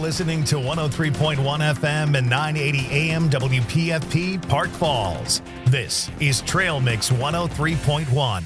listening to 103.1 FM and 980 AM WPFP Park Falls. This is Trail Mix 103.1.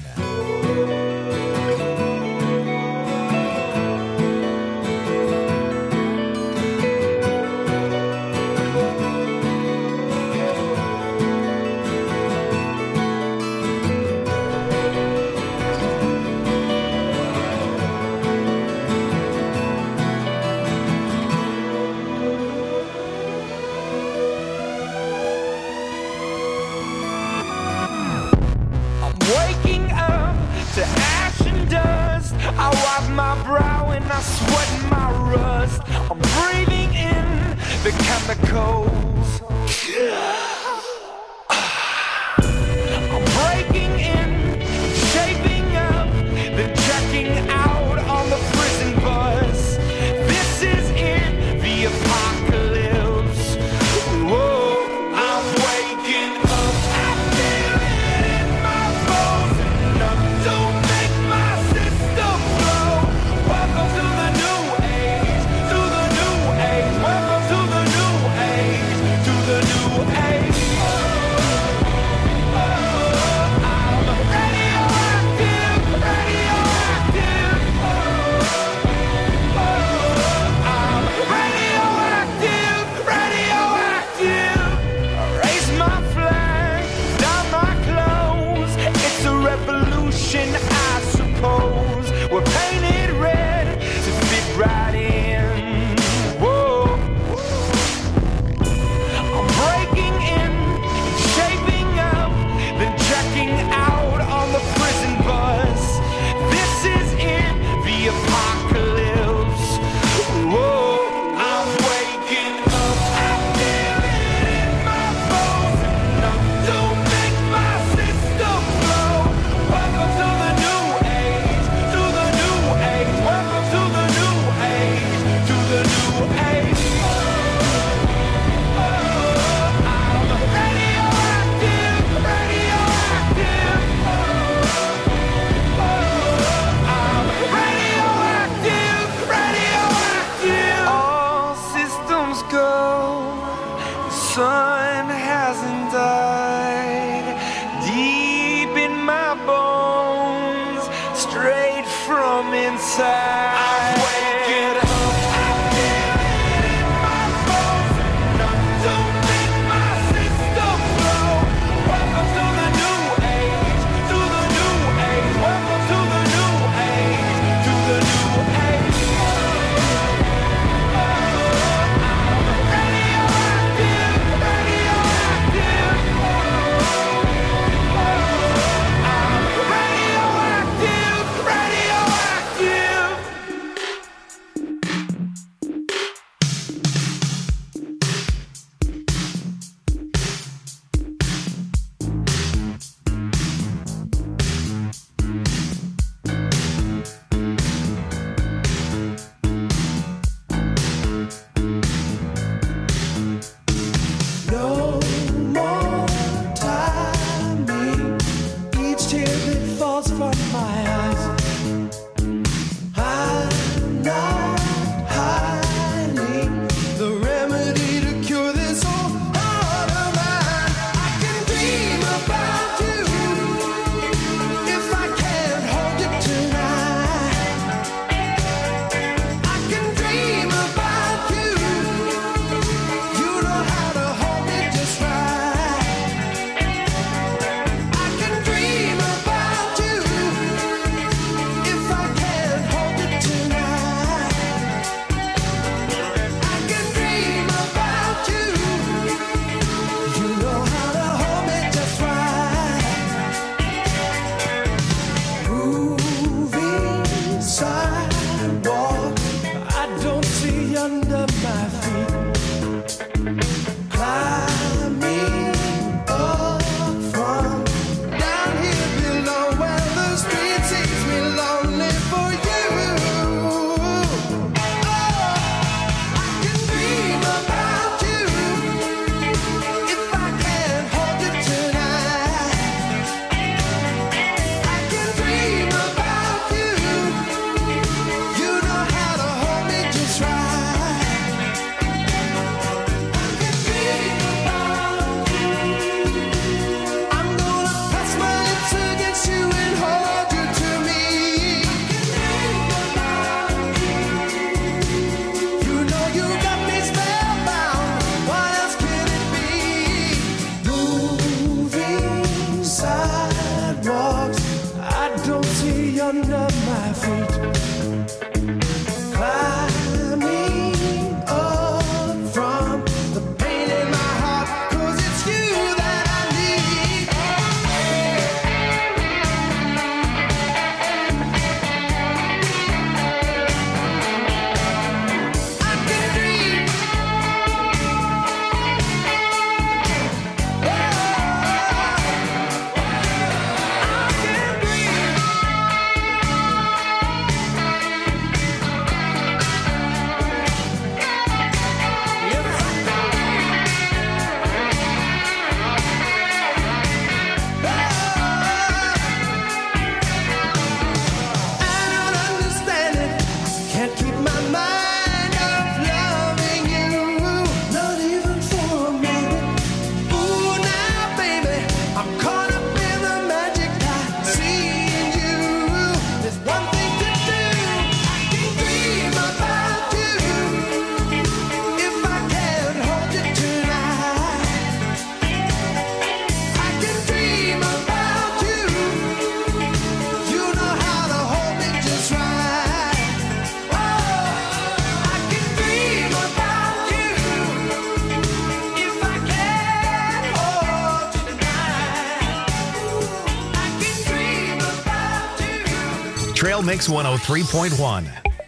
Trail Mix 103.1.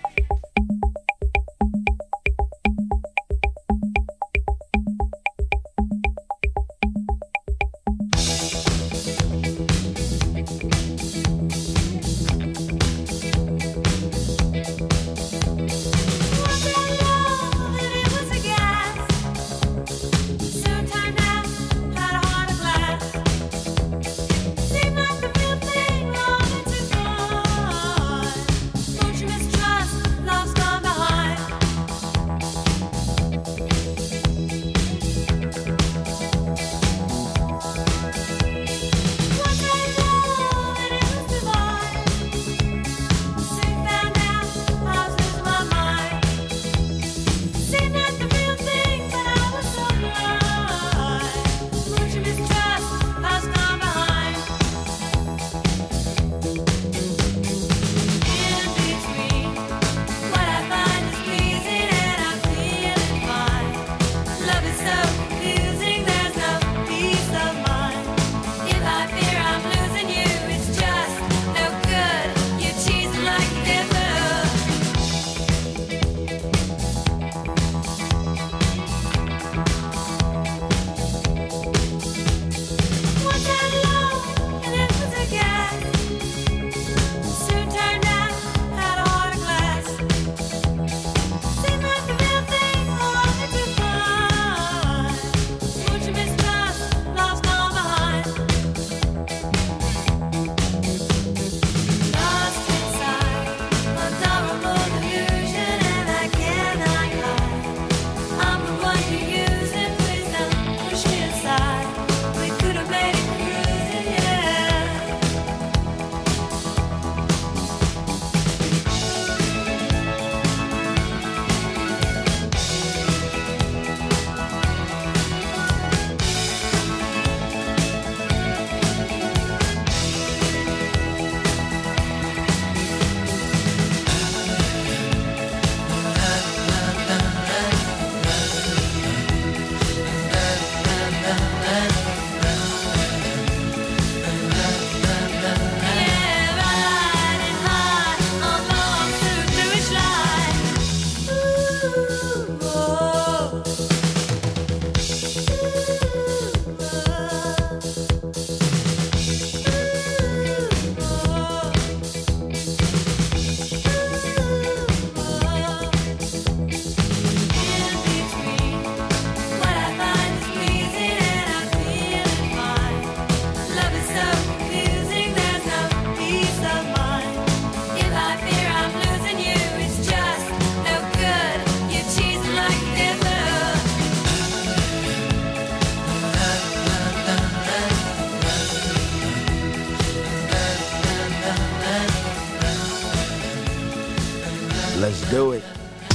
Let's do it.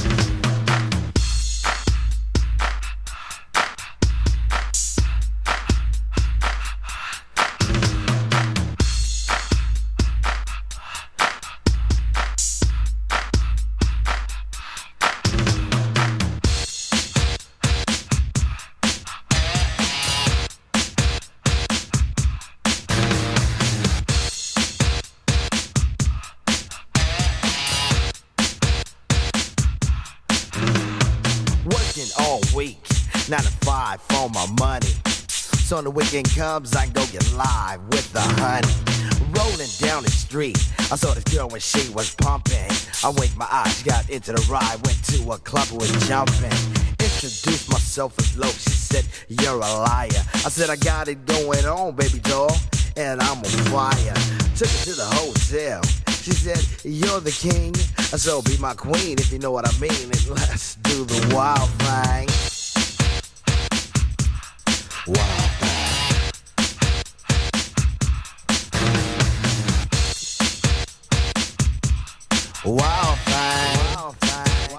All week, 9 to 5 for my money. So when the weekend comes, I can go get live with the honey. Rolling down the street, I saw this girl when she was pumping. I winked my eyes, she got into the ride, went to a club and was jumping. Introduced myself as low, she said, you're a liar. I said, I got it going on, baby doll, and I'm on fire. Took her to the hotel. She said, you're the king, so be my queen if you know what I mean. And let's do the wild thing. Wild thing. Wild thing. Wild thing.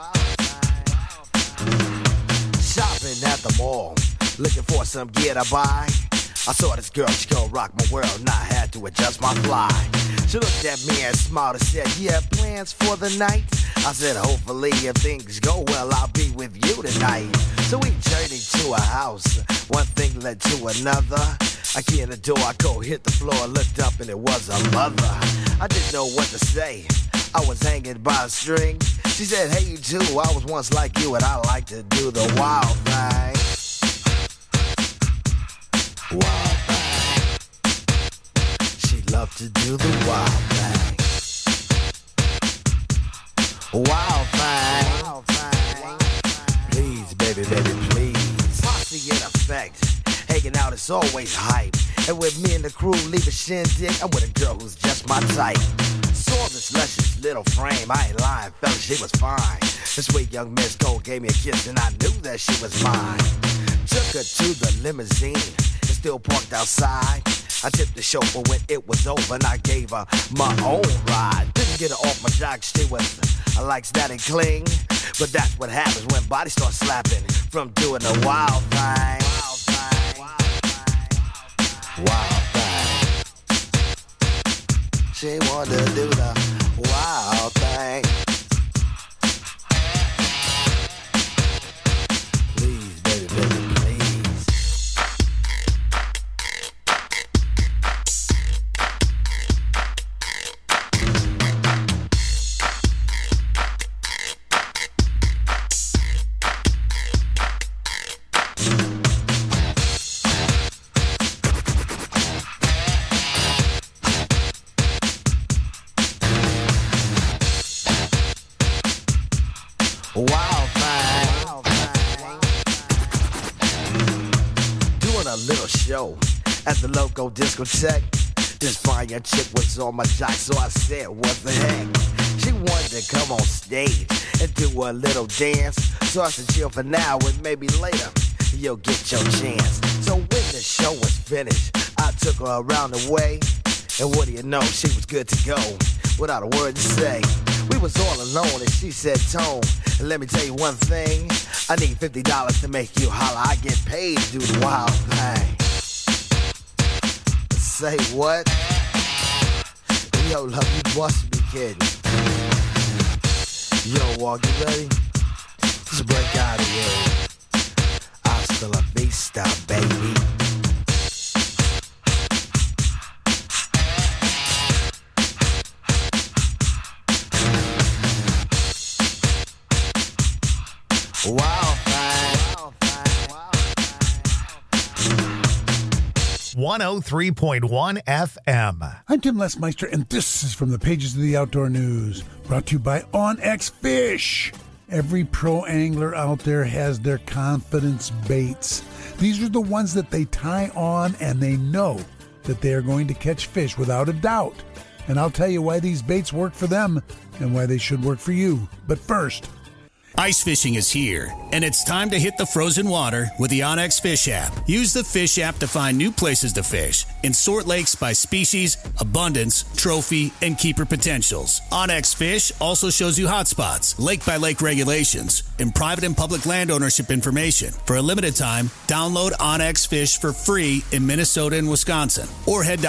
Shopping at the mall, looking for some gear to buy. I saw this girl, she gon' rock my world, and I had to adjust my fly. She looked at me and smiled and said, you have plans for the night? I said, hopefully if things go well, I'll be with you tonight. So we journeyed to a house, one thing led to another. I key in the door, I go hit the floor, looked up and it was a mother. I didn't know what to say, I was hanging by a string. She said, hey, you too, I was once like you, and I like to do the wild thing. Wild thing. She loved to do the wild thing. Wild thing. Wild thing. Please, baby, baby, please. Posse in effect. Hanging out is always hype. And with me and the crew leave a shindig, I'm with a girl who's just my type. Saw this luscious little frame, I ain't lying, fella, she was fine. This sweet young Miss Gold gave me a kiss and I knew that she was mine. Took her to the limousine, and still parked outside. I tipped the chauffeur when it was over and I gave her my own ride. Didn't get her off my jock, she was like static cling. But that's what happens when bodies start slapping from doing the wild thing. Wild thing. Wild thing. She wanted to do the wild thing. Please, baby, baby, please. Wild thing. Doing a little show at the local discotheque. This fine young chick was on my jock, so I said, what the heck? She wanted to come on stage and do a little dance. So I said, chill for now and maybe later you'll get your chance. So when the show was finished, I took her around the way. And what do you know, she was good to go without a word to say. We was all alone and she said, Tone, let me tell you one thing. I need $50 to make you holler. I get paid to do the wild thing. Say what? Yo, love, you must be kidding. Yo, Walk, you ready? Just break out of here. Hasta la vista, baby. Wild thing. 103.1 FM. I'm Tim Lesmeister, and this is from the pages of the Outdoor News, brought to you by OnX Fish. Every pro angler out there has their confidence baits. These are the ones that they tie on, and they know that they are going to catch fish without a doubt. And I'll tell you why these baits work for them and why they should work for you. But first, ice fishing is here, and it's time to hit the frozen water with the OnX Fish app. Use the Fish app to find new places to fish and sort lakes by species, abundance, trophy, and keeper potentials. OnX Fish also shows you hotspots, lake-by-lake regulations, and private and public land ownership information. For a limited time, download OnX Fish for free in Minnesota and Wisconsin, or head to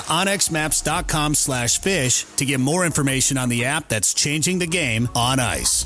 onxmaps.com/fish to get more information on the app that's changing the game on ice.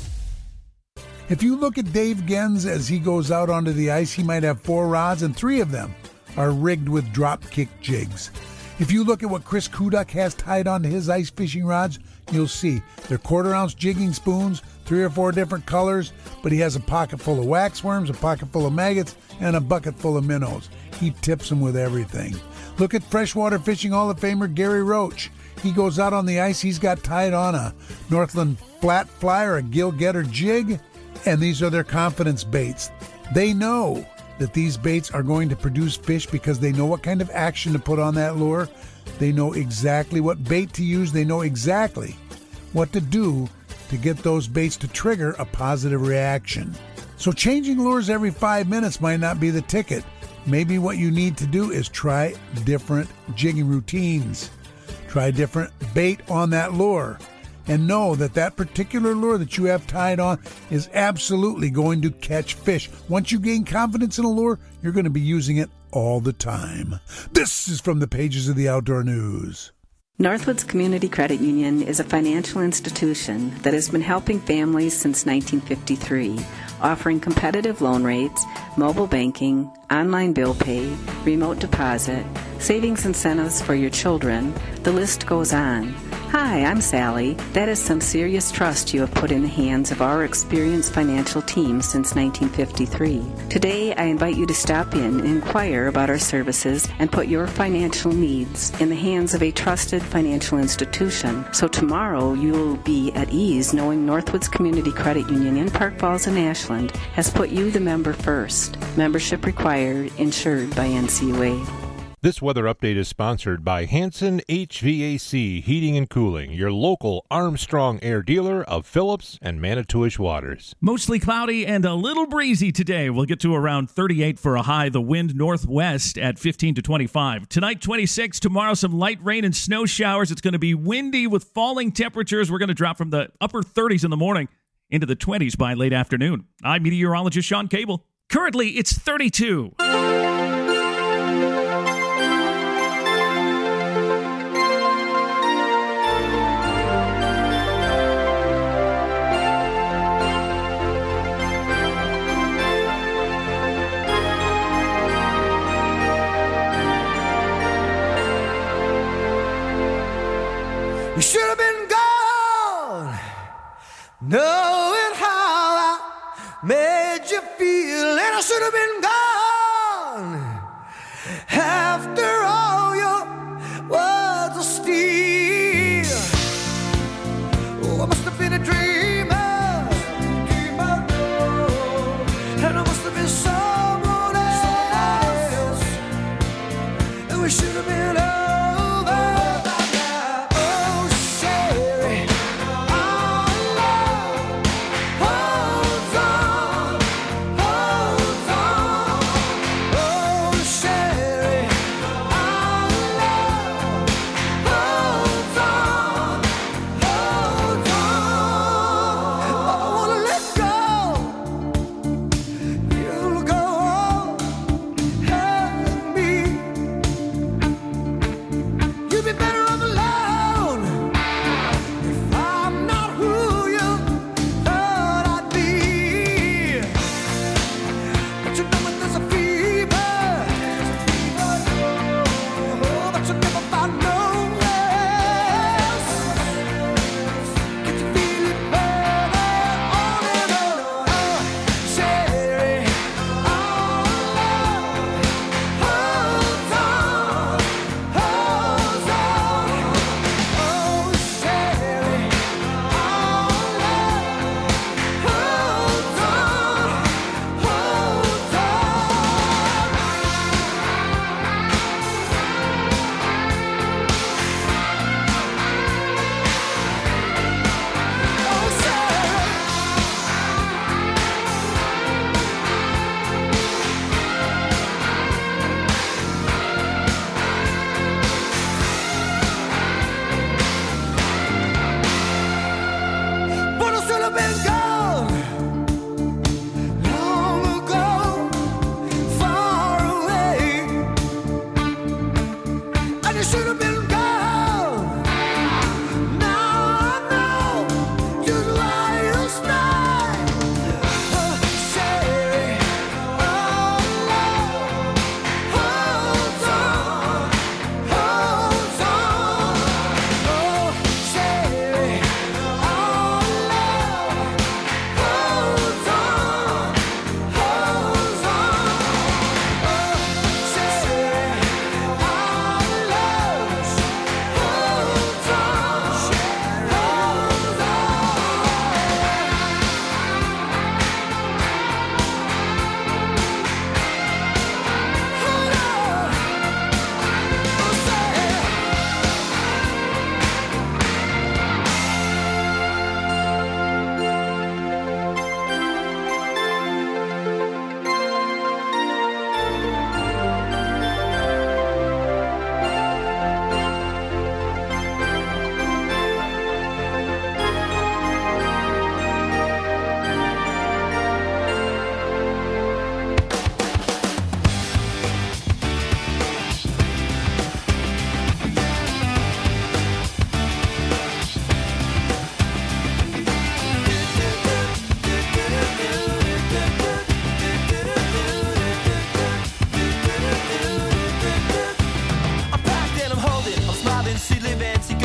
if you look at Dave Gens as he goes out onto the ice, he might have 4 rods, and 3 of them are rigged with drop kick jigs. If you look at what Chris Kudak has tied onto his ice fishing rods, you'll see they're 1/4-ounce jigging spoons, 3 or 4 different colors, but he has a pocket full of waxworms, a pocket full of maggots, and a bucket full of minnows. He tips them with everything. Look at freshwater fishing Hall of Famer Gary Roach. He goes out on the ice, he's got tied on a Northland flat fly or a gill getter jig, and these are their confidence baits. They know that these baits are going to produce fish because they know what kind of action to put on that lure. They know exactly what bait to use. They know exactly what to do to get those baits to trigger a positive reaction. So changing lures every 5 minutes might not be the ticket. Maybe what you need to do is try different jigging routines. Try different bait on that lure. And know that that particular lure that you have tied on is absolutely going to catch fish. Once you gain confidence in a lure, you're going to be using it all the time. This is from the pages of the Outdoor News. Northwoods Community Credit Union is a financial institution that has been helping families since 1953, offering competitive loan rates, mobile banking, online bill pay, remote deposit, savings incentives for your children. The list goes on. Hi, I'm Sally. That is some serious trust you have put in the hands of our experienced financial team since 1953. Today, I invite you to stop in and inquire about our services and put your financial needs in the hands of a trusted financial institution. So tomorrow, you will be at ease knowing Northwoods Community Credit Union in Park Falls and Ashland has put you, the member, first. Membership required, insured by NCUA. This weather update is sponsored by Hanson HVAC Heating and Cooling, your local Armstrong Air dealer of Phillips and Manitowish Waters. Mostly cloudy and a little breezy today. We'll get to around 38 for a high. The wind northwest at 15 to 25. Tonight, 26. Tomorrow, some light rain and snow showers. It's going to be windy with falling temperatures. We're going to drop from the upper 30s in the morning into the 20s by late afternoon. I'm meteorologist Sean Cable. Currently, it's 32. You should have been gone, knowing how I made you feel, and I should have been gone after all your words of steel. Oh, I must have been a dreamer, and I must have been someone else, and we should have been over.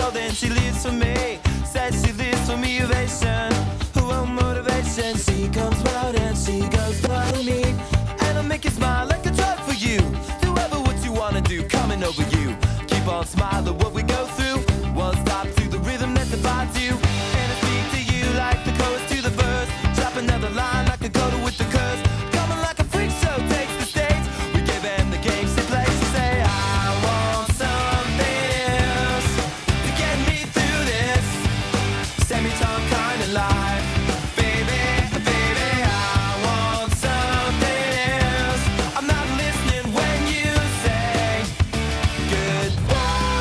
So then she leaves for me, says she leaves for me, ovation. Who won't motivation? She comes round and she goes by me, and I'll make you smile like a drug for you. Do ever what you wanna do, coming over you. Keep on smiling what we go through. One stop to the rhythm that defines you. And I speak to you like the chorus to the verse. Drop another line like a coda with the curse. Coming like a freak show takes the stage. We give them the game she plays. She say, I want something else to get me through this semi-tongue kind of life. Baby, baby, I want something else. I'm not listening when you say goodbye.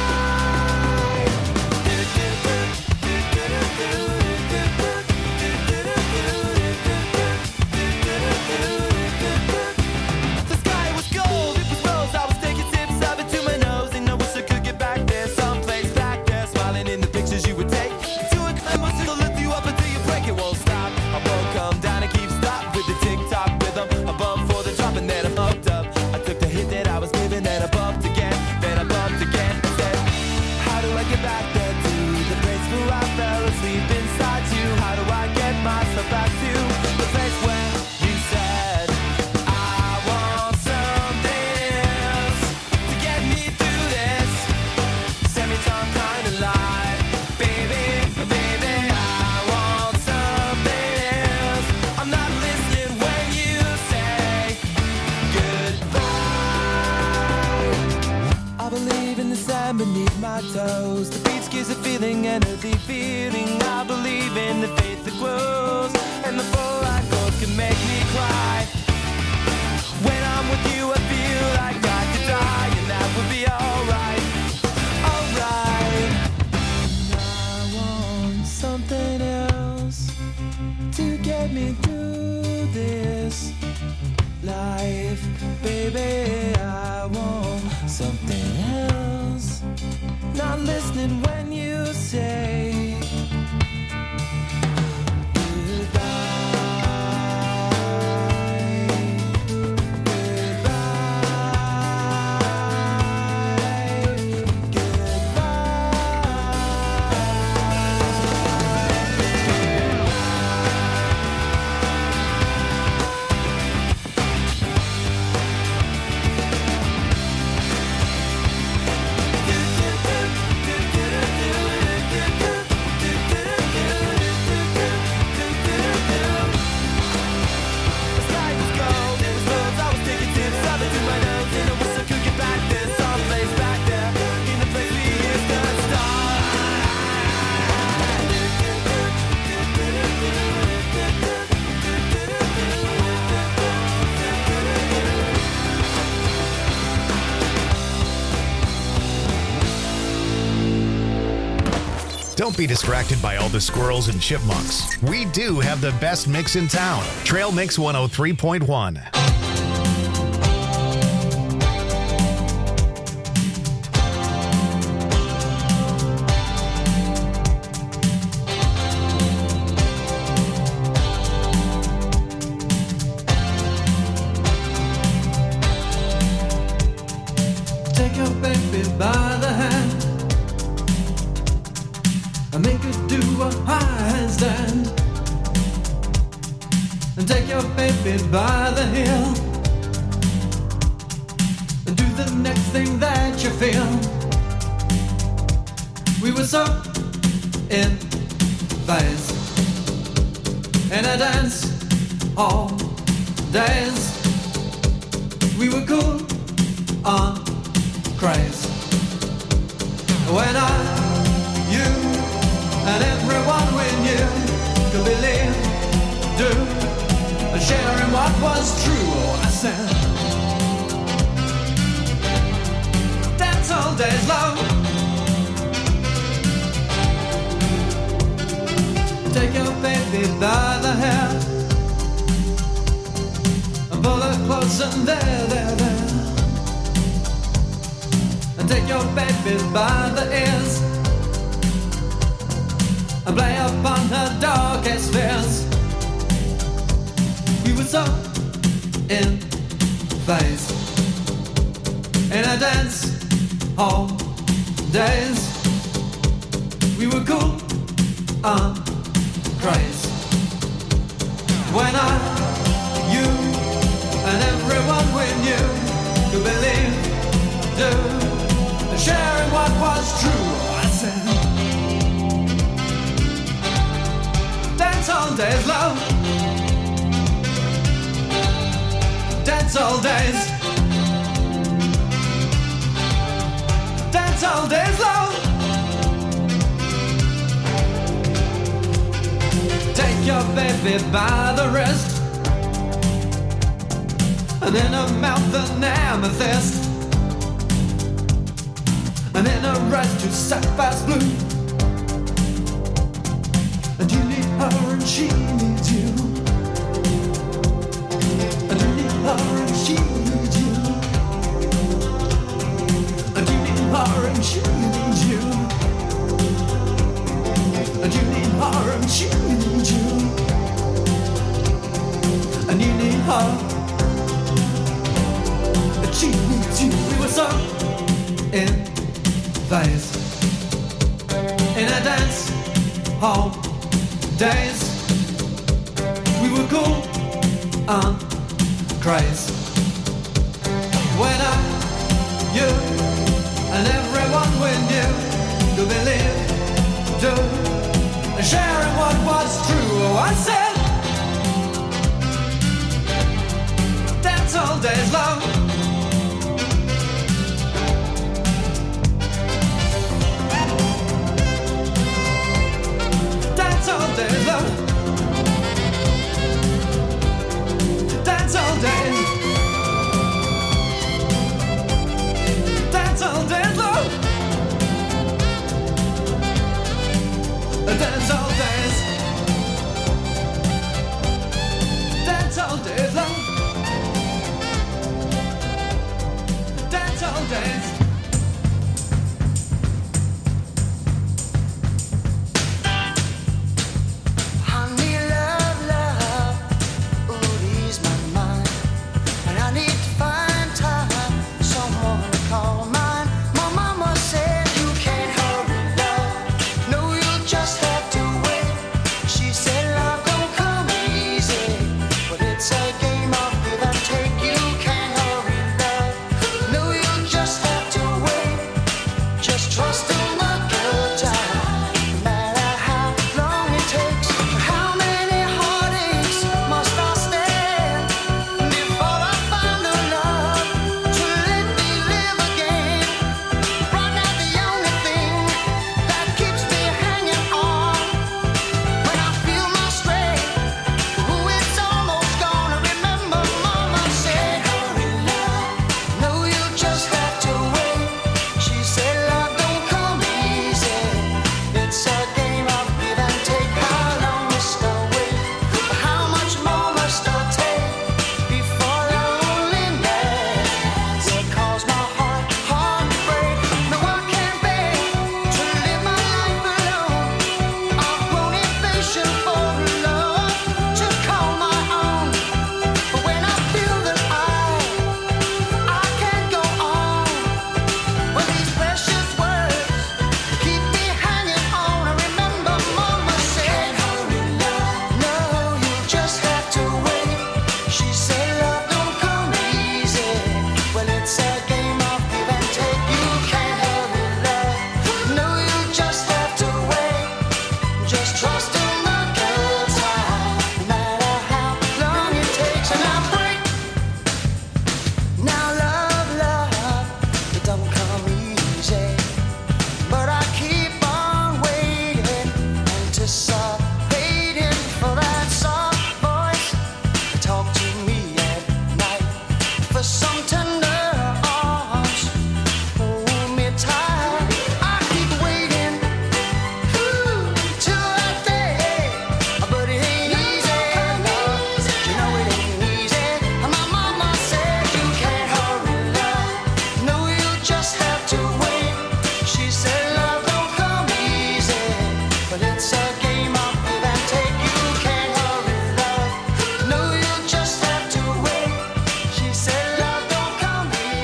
The sky was gold, it was rose. I was taking sips of it to my nose, and I wish I could get back there, someplace back there, smiling in the pictures you would take. To a climb, it'll lift you up until you break. It won't stop. I won't come down and keep stop with the tick-tock rhythm. I bump for the drop and then I'm hooked up. I took the hit that I was given, then I bumped again, then I bumped again. I said, how do I get back there to the place where I fell asleep inside you? How do I get myself back to the place where you said I want something else to get me through this semi-tongue kind of life? Baby, baby, I want something else. I'm not listening when you say goodbye. I believe in the sand beneath my toes. The beach gives a feeling, energy feeling. I believe in the faith that grows, and the four-eyed ghost can make me cry. When I'm with you, I feel like I could die, and that would be alright, alright. I want something else to get me through this life, baby. I want something else. Not listening when you say Don't be distracted by all the squirrels and chipmunks. We do have the best mix in town. Trail Mix 103.1. Take your baby by the hand and make her do a handstand. And take your baby by the heel and do the next thing that you feel. We were so in phase in a dance all days. We were cool on craze. When I, you, and everyone we knew could believe, do, and share in what was true. Oh, I said, dance all days long. Take your baby by the hair and pull her close and there. And take your baby by the ears and play upon her darkest fears. We were so in phase in a dance hall days. we were cool and crazy. When I, you, and everyone we knew could believe, do, and sharing what was true. I said, dance all days, love. Dance all days. Dance all days, love. Take your baby by the wrist, and in her mouth an amethyst, and in her eyes two sapphire's blue. And you need her and she needs you. And you need her and she needs you. And you need her and she needs you. And you need her and she needs you. And you need her and she needs you. We were so in phase, in a dance hall days. We were cool and crazy. When I, you, and everyone we knew could believe, do, and sharing what was true. Oh, I said, dance all days, love. Dance all days, love. Dance all days. Dance all days, love. Dance all days. Dance all days, love. Dance all days.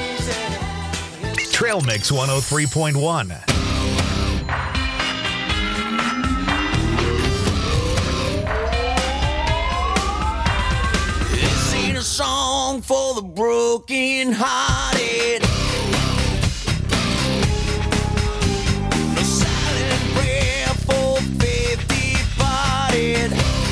Trail Mix 103.1. the broken hearted. A silent prayer for faith departed.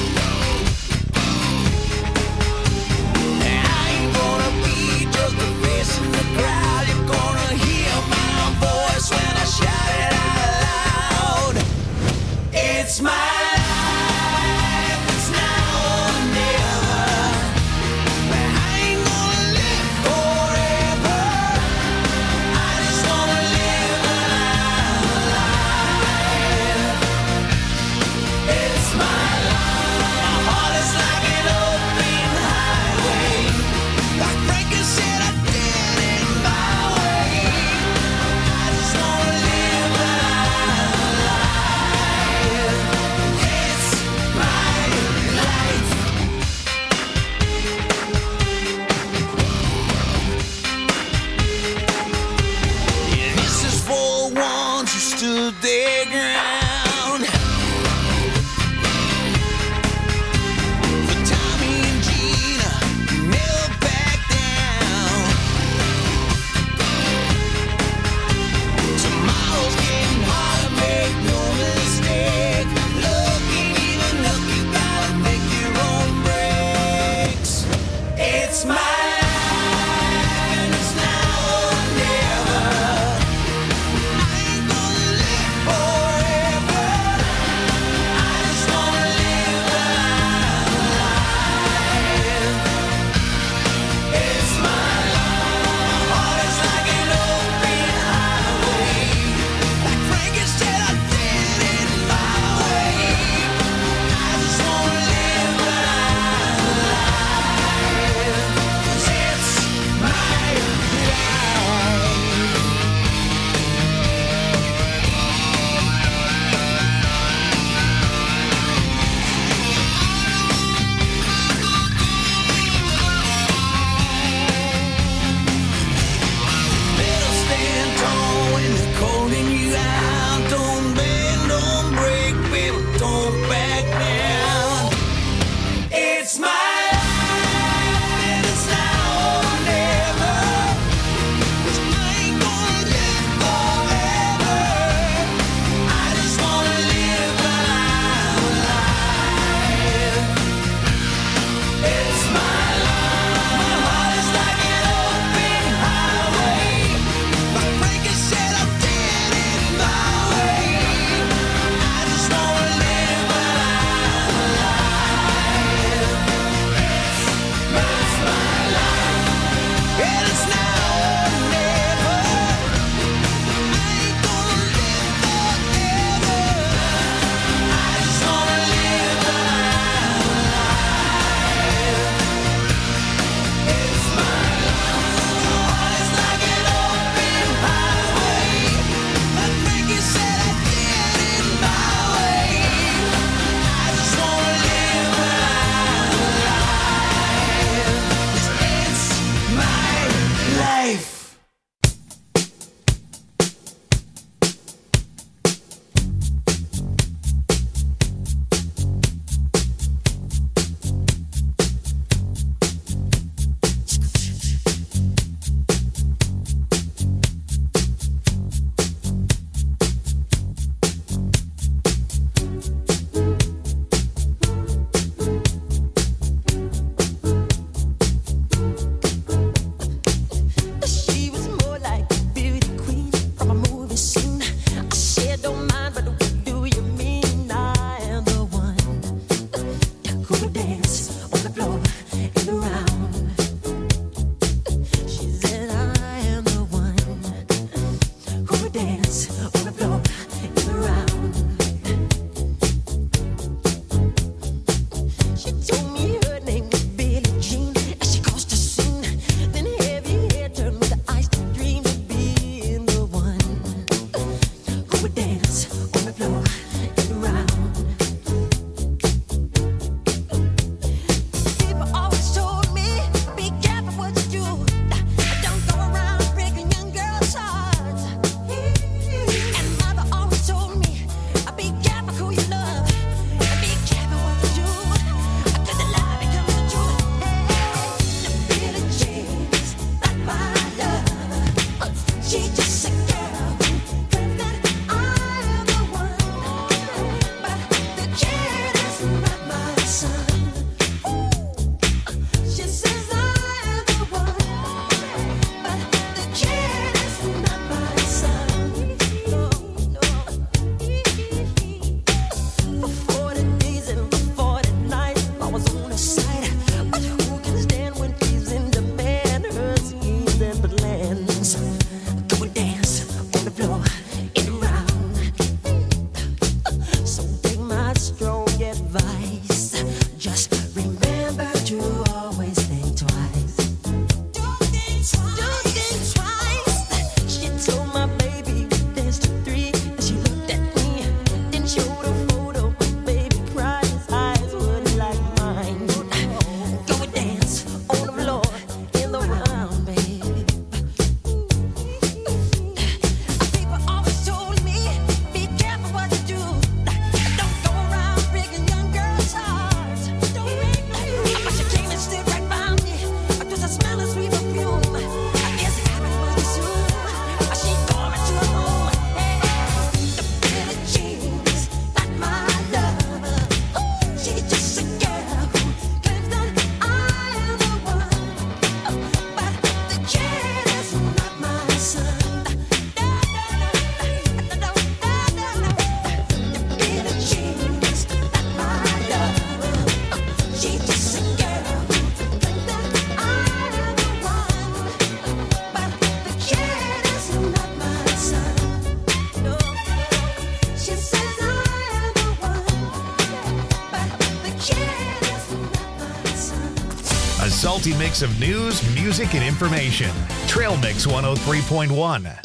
I ain't gonna be just a face in the crowd. You're gonna hear my voice when I shout it out loud. It's my life, it's now or never. But I ain't gonna live forever. I just wanna live when I'm alive. It's my life. My heart is like an open highway. Like Frankie said, I did it my way. I just wanna live when I'm alive. salty mix of news, music, and information. Trail Mix 103.1.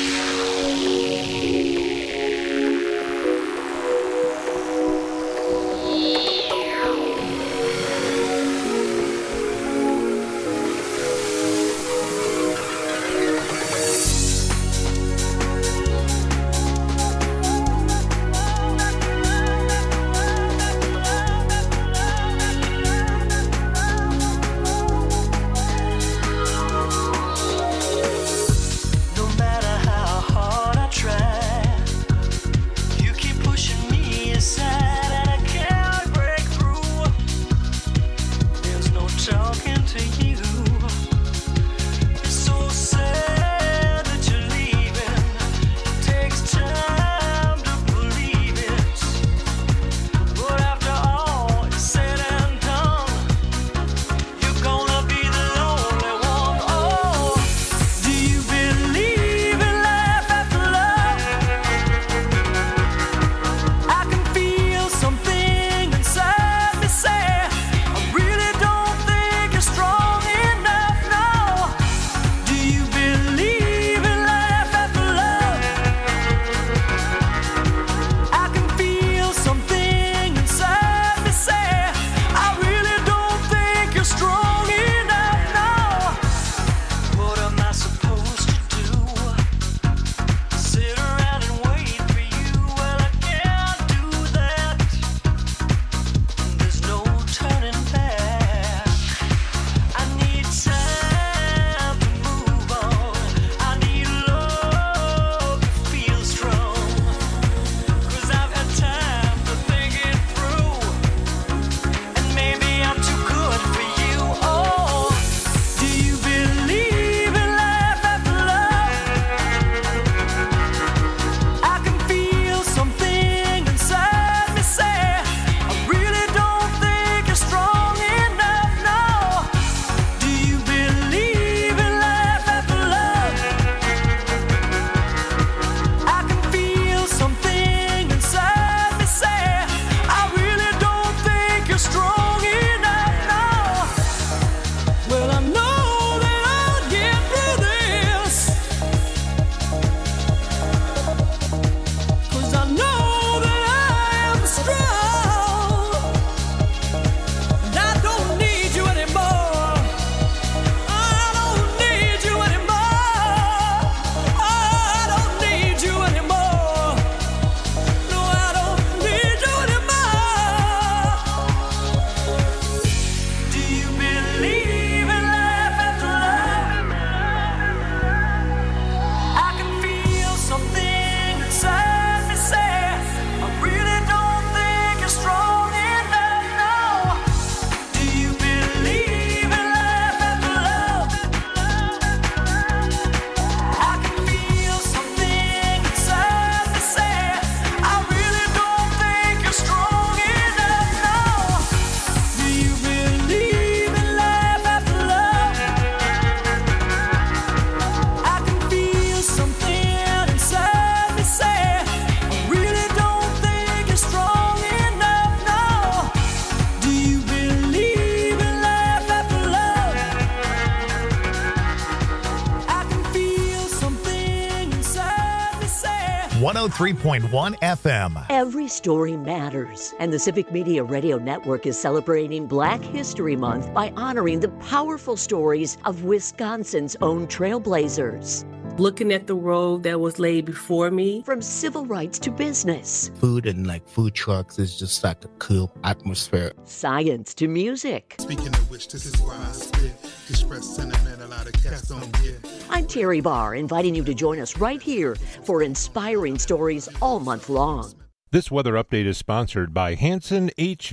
.1 FM. Every story matters, and the Civic Media Radio Network is celebrating Black History Month by honoring the powerful stories of Wisconsin's own trailblazers. Looking at the road that was laid before me. From civil rights to business. Food and food trucks is just like a cool atmosphere. Science to music. Speaking of which, this is why I spit. Express sentiment a lot of cats don't get. I'm Terry Barr, inviting you to join us right here for inspiring stories all month long. This weather update is sponsored by Hanson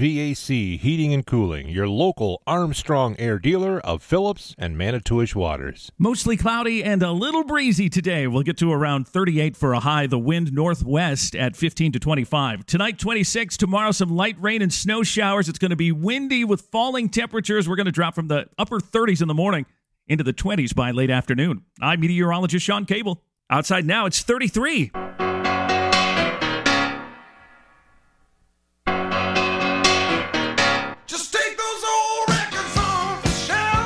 HVAC Heating and Cooling, your local Armstrong Air dealer of Phillips and Manitowish Waters. Mostly cloudy and a little breezy today. We'll get to around 38 for a high. The wind northwest at 15 to 25. Tonight, 26. Tomorrow, some light rain and snow showers. It's going to be windy with falling temperatures. We're going to drop from the upper 30s in the morning into the 20s by late afternoon. I'm meteorologist Sean Cable. Outside now, it's 33. Just take those old records on the shelf.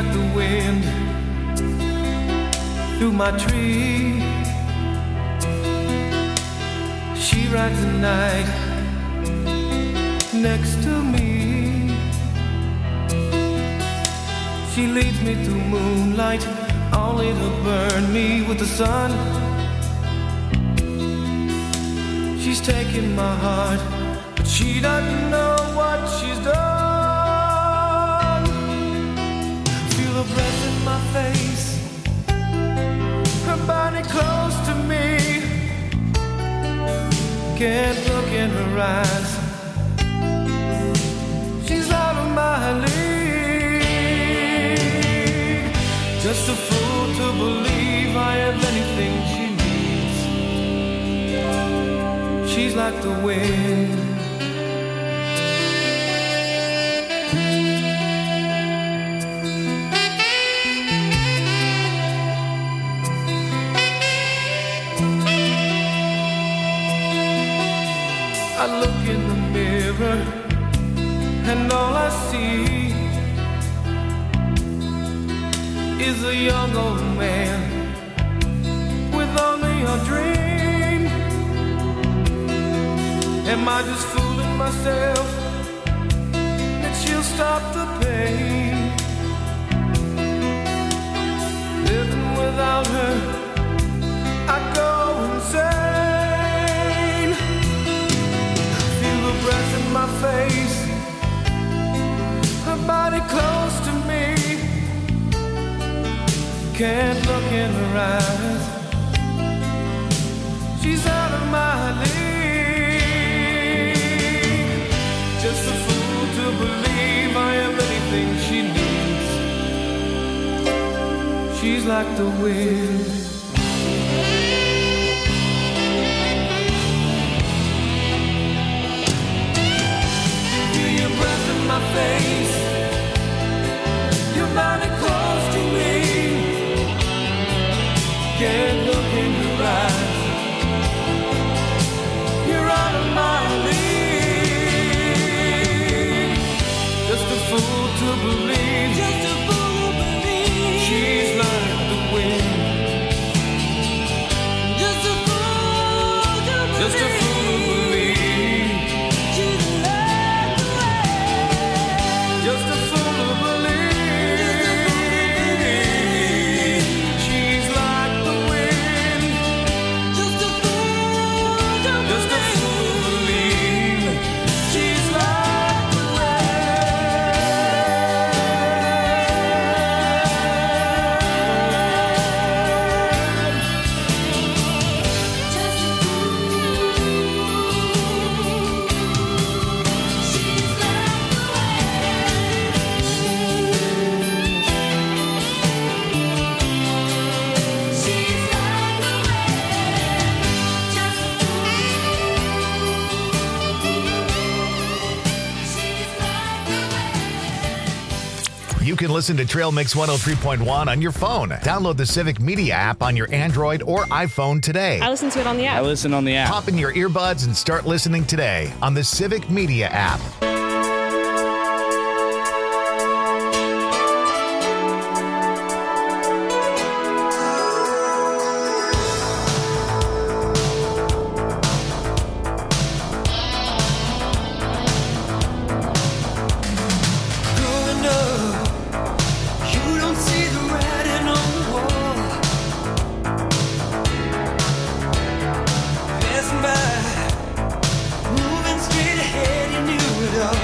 like the wind through my tree. She rides the night next to me. She leads me through moonlight, only to burn me with the sun. She's taking my heart, but she doesn't know what she's done. Feel her breath in my face, her body close to me. Can't look in her eyes, she's out of my league. Just a fool to believe I have anything she needs. She's like the wind. I look in the mirror and all I see is a young old man with only a dream. Am I just fooling myself that she'll stop the pain? Living without her, I go insane. Feel the breath in my face, her body close to me. Can't look in her eyes, she's out of my league. Just a fool to believe I am anything she needs. She's like the wind. Feel your breath in my face, your body close to me. Can't look in your eyes, you're out of my league. Just a fool to believe, just a fool to believe. She's like the wind. Just a fool to believe, just a fool to believe. She's like the wind. Just a fool to believe. You can listen to Trail Mix 103.1 on your phone. Download the Civic Media app on your Android or iPhone today. I listen to it on the app. I listen on the app. Pop in your earbuds and start listening today on the Civic Media app. Moving straight ahead, you knew it all.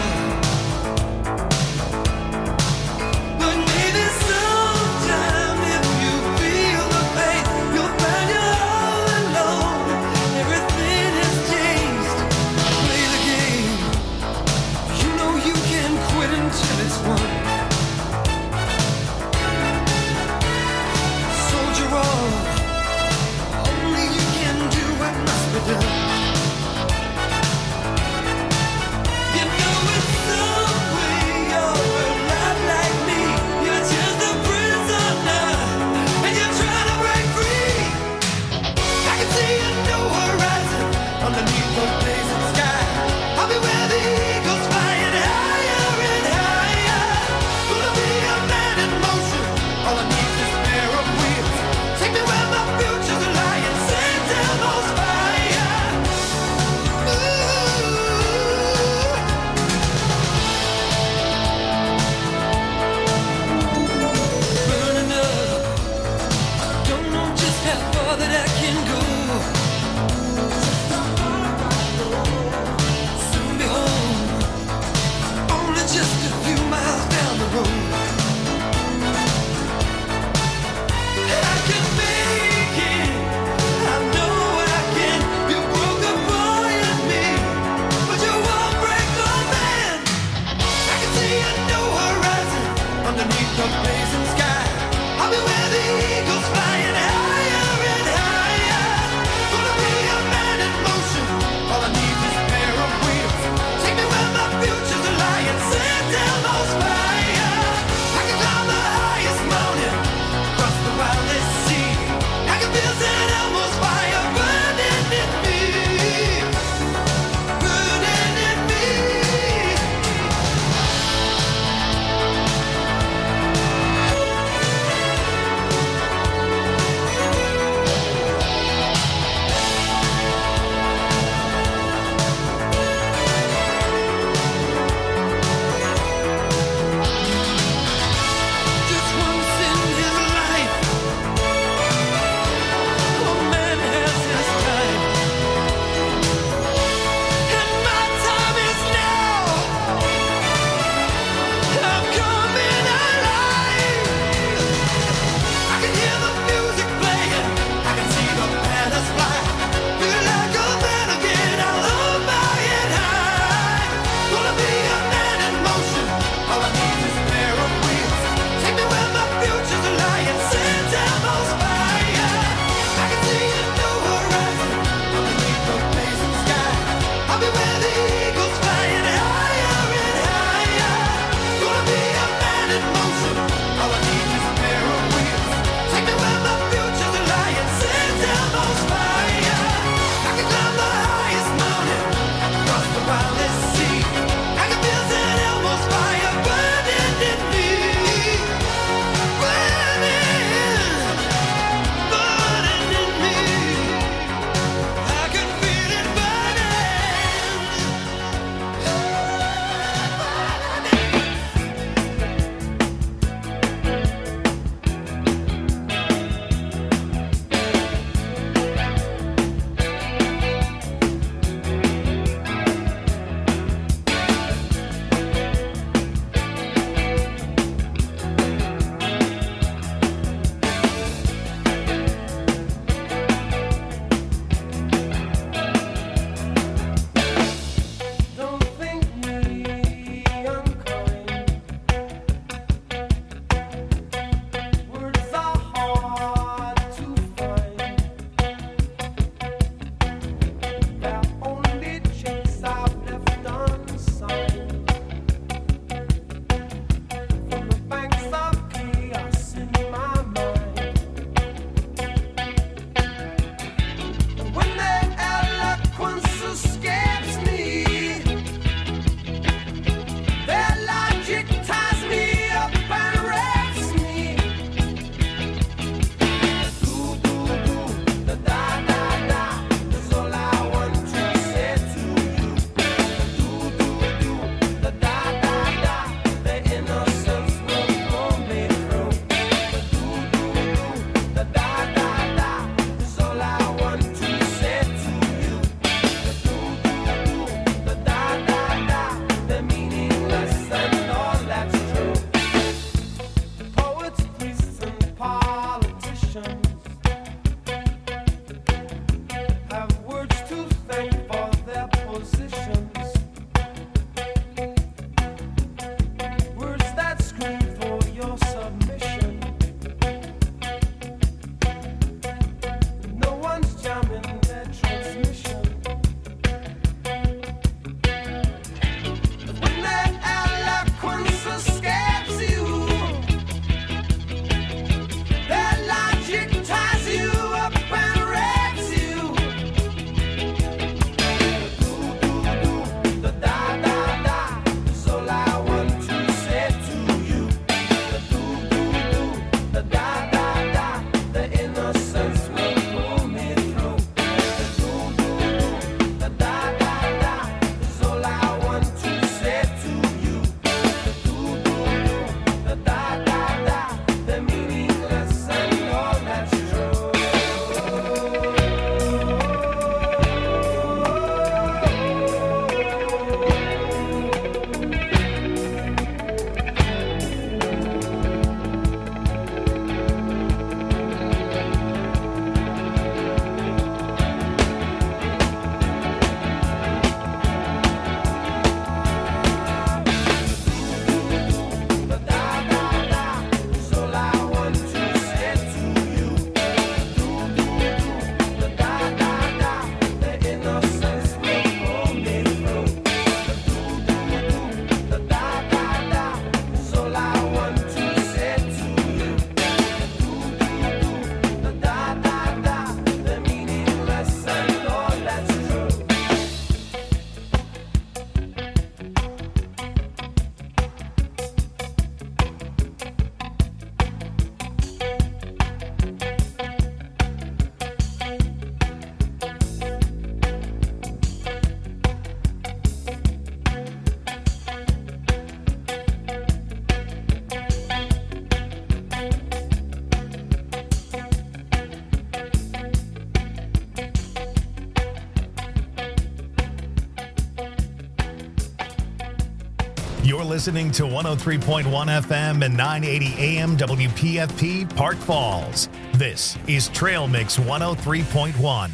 You're listening to 103.1 FM and 980 AM WPFP Park Falls. This is Trail Mix 103.1.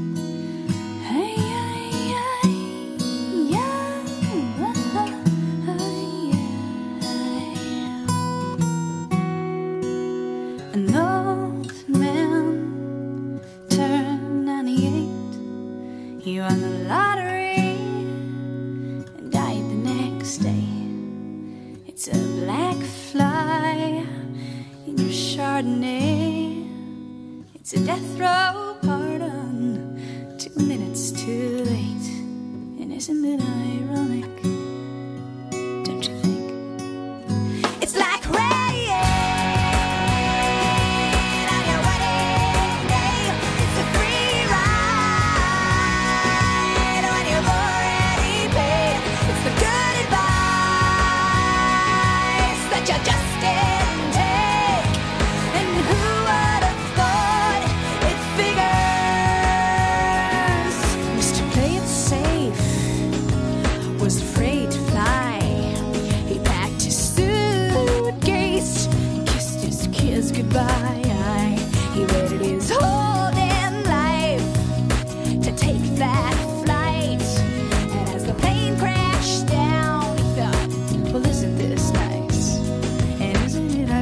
An old man turned 98. He won the lottery and died the next day. It's a black fly in your Chardonnay. It's a death row pardon, 2 minutes too late. And isn't it ironic?